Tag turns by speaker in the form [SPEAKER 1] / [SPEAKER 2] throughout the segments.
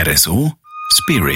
[SPEAKER 1] RSO Spirit.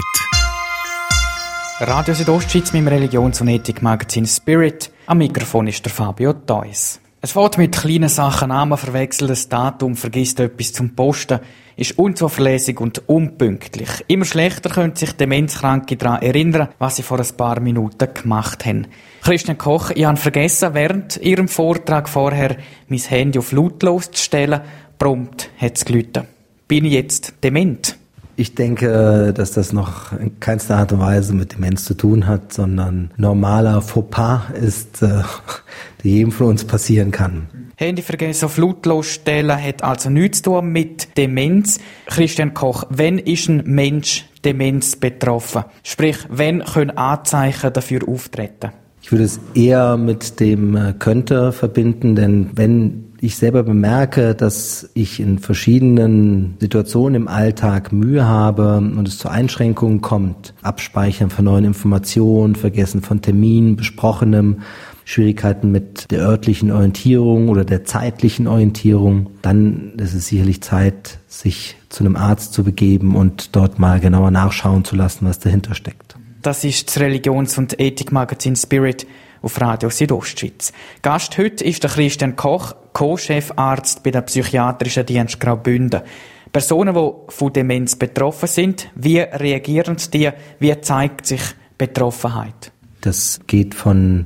[SPEAKER 2] Radio Südostschweiz mit dem Religions- und Ethikmagazin Spirit. Am Mikrofon ist der Fabio Theus. Es fängt mit kleinen Sachen an, man verwechselt das Datum, vergisst etwas zum Posten, ist unzuverlässig und unpünktlich. Immer schlechter können sich Demenzkranke daran erinnern, was sie vor ein paar Minuten gemacht haben. Christian Koch, ich habe vergessen, während Ihrem Vortrag vorher mein Handy auf lautlos zu stellen. Prompt hat es geläutet. Bin ich jetzt dement?
[SPEAKER 3] Ich denke, dass das noch in keinster Art und Weise mit Demenz zu tun hat, sondern normaler Fauxpas ist, der jedem von uns passieren kann.
[SPEAKER 2] Handy vergessen auf lautlos stellen hat also nichts zu tun mit Demenz. Christian Koch, wann ist ein Mensch Demenz betroffen? Sprich, wann können Anzeichen dafür auftreten?
[SPEAKER 3] Ich würde es eher mit dem könnte verbinden, denn wenn ich selber bemerke, dass ich in verschiedenen Situationen im Alltag Mühe habe und es zu Einschränkungen kommt, Abspeichern von neuen Informationen, Vergessen von Terminen, Besprochenem, Schwierigkeiten mit der örtlichen Orientierung oder der zeitlichen Orientierung, dann ist es sicherlich Zeit, sich zu einem Arzt zu begeben und dort mal genauer nachschauen zu lassen, was dahinter steckt.
[SPEAKER 2] Das ist das Religions- und Ethikmagazin Spirit auf Radio Südostschweiz. Gast heute ist der Christian Koch, Co-Chefarzt bei der Psychiatrischen Dienst Graubünden. Personen, die von Demenz betroffen sind, wie reagieren die? Wie zeigt sich Betroffenheit?
[SPEAKER 3] Das geht von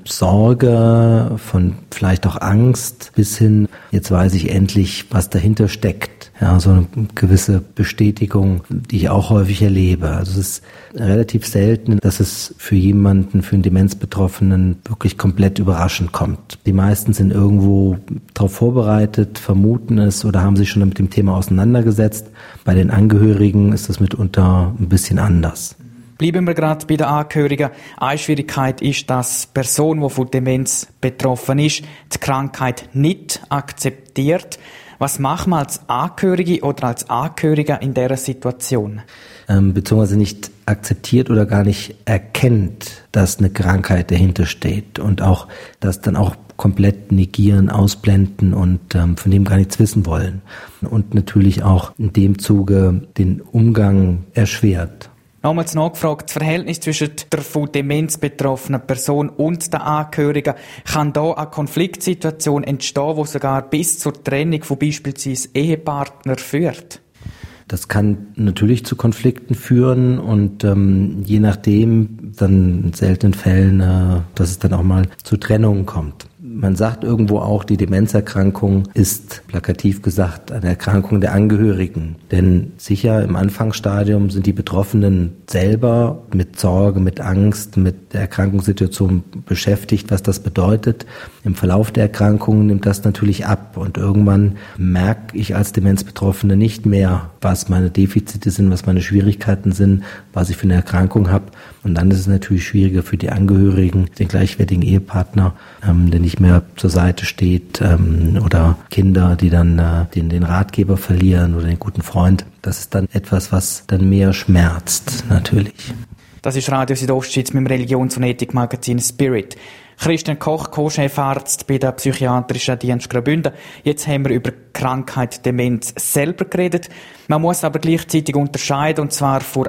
[SPEAKER 3] Sorge, von vielleicht auch Angst bis hin, jetzt weiß ich endlich, was dahinter steckt. Ja, so eine gewisse Bestätigung, die ich auch häufig erlebe. Also es ist relativ selten, dass es für jemanden, für einen Demenzbetroffenen wirklich komplett überraschend kommt. Die meisten sind irgendwo darauf vorbereitet, vermuten es oder haben sich schon mit dem Thema auseinandergesetzt. Bei den Angehörigen ist das mitunter ein bisschen anders.
[SPEAKER 2] Bleiben wir gerade bei den Angehörigen. Eine Schwierigkeit ist, dass die Person, die von Demenz betroffen ist, die Krankheit nicht akzeptiert. Was macht man als Angehörige oder als Angehöriger in dieser Situation?
[SPEAKER 3] Beziehungsweise nicht akzeptiert oder gar nicht erkennt, dass eine Krankheit dahinter steht und auch das dann auch komplett negieren, ausblenden und von dem gar nichts wissen wollen. Und natürlich auch in dem Zuge den Umgang erschwert.
[SPEAKER 2] Nochmals nachgefragt, das Verhältnis zwischen der von Demenz betroffenen Person und den Angehörigen, kann da eine Konfliktsituation entstehen, die sogar bis zur Trennung von beispielsweise Ehepartner führt?
[SPEAKER 3] Das kann natürlich zu Konflikten führen und je nachdem dann in seltenen Fällen, dass es dann auch mal zu Trennungen kommt. Man sagt irgendwo auch, die Demenzerkrankung ist, plakativ gesagt, eine Erkrankung der Angehörigen. Denn sicher im Anfangsstadium sind die Betroffenen selber mit Sorge, mit Angst, mit der Erkrankungssituation beschäftigt, was das bedeutet. Im Verlauf der Erkrankung nimmt das natürlich ab und irgendwann merke ich als Demenzbetroffene nicht mehr, was meine Defizite sind, was meine Schwierigkeiten sind, was ich für eine Erkrankung habe. Und dann ist es natürlich schwieriger für die Angehörigen, den gleichwertigen Ehepartner, der nicht mehr zur Seite steht, oder Kinder, die dann den Ratgeber verlieren oder den guten Freund. Das ist dann etwas, was dann mehr schmerzt, natürlich.
[SPEAKER 2] Das ist Radio Südostschweiz mit dem Religions- und Ethikmagazin Spirit. Christian Koch, Co-Chefarzt bei der Psychiatrischen Dienst Graubünden. Jetzt haben wir über die Krankheit Demenz selber geredet. Man muss aber gleichzeitig unterscheiden, und zwar vor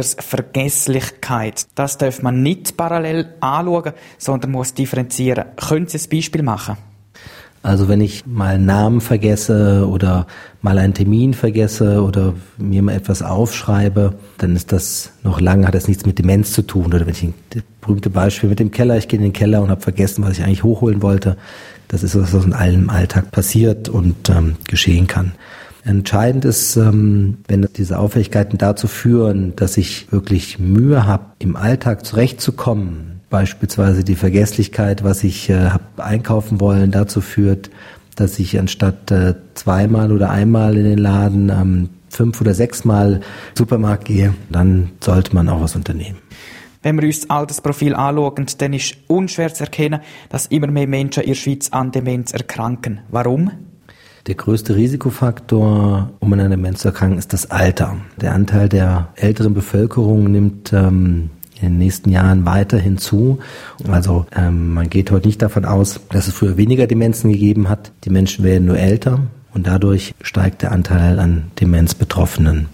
[SPEAKER 2] Altersvergesslichkeit. Das darf man nicht parallel anschauen, sondern muss differenzieren. Können Sie ein Beispiel machen?
[SPEAKER 3] Also wenn ich mal einen Namen vergesse oder mal einen Termin vergesse oder mir mal etwas aufschreibe, dann ist das noch lange, hat das nichts mit Demenz zu tun. Oder wenn ich das berühmte Beispiel mit dem Keller, ich gehe in den Keller und habe vergessen, was ich eigentlich hochholen wollte. Das ist was in allem Alltag passiert und geschehen kann. Entscheidend ist, wenn diese Auffälligkeiten dazu führen, dass ich wirklich Mühe habe, im Alltag zurechtzukommen, beispielsweise die Vergesslichkeit, was ich habe einkaufen wollen, dazu führt, dass ich anstatt zweimal oder einmal in den Laden 5 oder 6 Mal in den Supermarkt gehe, dann sollte man auch was unternehmen.
[SPEAKER 2] Wenn wir uns das Altersprofil anschauen, dann ist unschwer zu erkennen, dass immer mehr Menschen in der Schweiz an Demenz erkranken. Warum?
[SPEAKER 3] Der größte Risikofaktor, um an einer Demenz zu erkranken, ist das Alter. Der Anteil der älteren Bevölkerung nimmt in den nächsten Jahren weiter hinzu. Also man geht heute nicht davon aus, dass es früher weniger Demenzen gegeben hat. Die Menschen werden nur älter und dadurch steigt der Anteil an Demenzbetroffenen.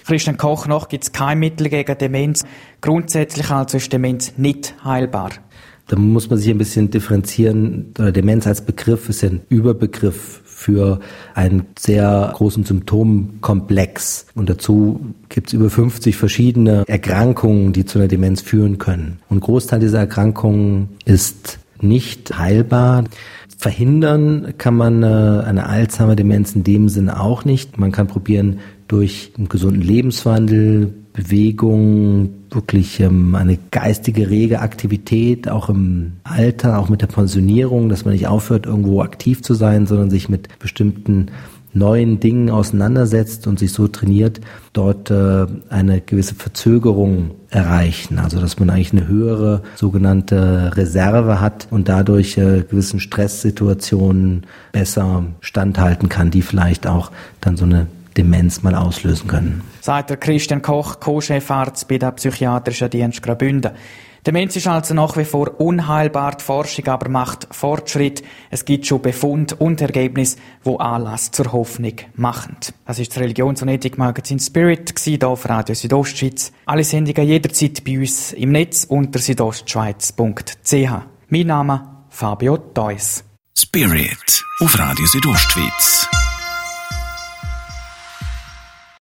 [SPEAKER 2] Christian Koch nach gibt es kein Mittel gegen Demenz. Grundsätzlich also ist Demenz nicht heilbar.
[SPEAKER 3] Da muss man sich ein bisschen differenzieren. Demenz als Begriff ist ja ein Überbegriff für einen sehr großen Symptomkomplex. Und dazu gibt es über 50 verschiedene Erkrankungen, die zu einer Demenz führen können. Und ein Großteil dieser Erkrankungen ist nicht heilbar. Verhindern kann man eine Alzheimer-Demenz in dem Sinne auch nicht. Man kann probieren, durch einen gesunden Lebenswandel, Bewegung, wirklich eine geistige, rege Aktivität, auch im Alter, auch mit der Pensionierung, dass man nicht aufhört, irgendwo aktiv zu sein, sondern sich mit bestimmten neuen Dingen auseinandersetzt und sich so trainiert, dort eine gewisse Verzögerung erreichen. Also dass man eigentlich eine höhere sogenannte Reserve hat und dadurch gewissen Stresssituationen besser standhalten kann, die vielleicht auch dann so eine Demenz mal auslösen können.
[SPEAKER 2] Sagt der Christian Koch, Co-Chefarzt bei der Psychiatrischen Dienst Graubünden. Demenz ist also nach wie vor unheilbar, die Forschung aber macht Fortschritt. Es gibt schon Befunde und Ergebnisse, die Anlass zur Hoffnung machen. Das ist das Religions- und Ethikmagazin Spirit, hier auf Radio Südostschweiz. Alle Sendungen jederzeit bei uns im Netz unter südostschweiz.ch. Mein Name Fabio Theus.
[SPEAKER 1] Spirit auf Radio Südostschweiz.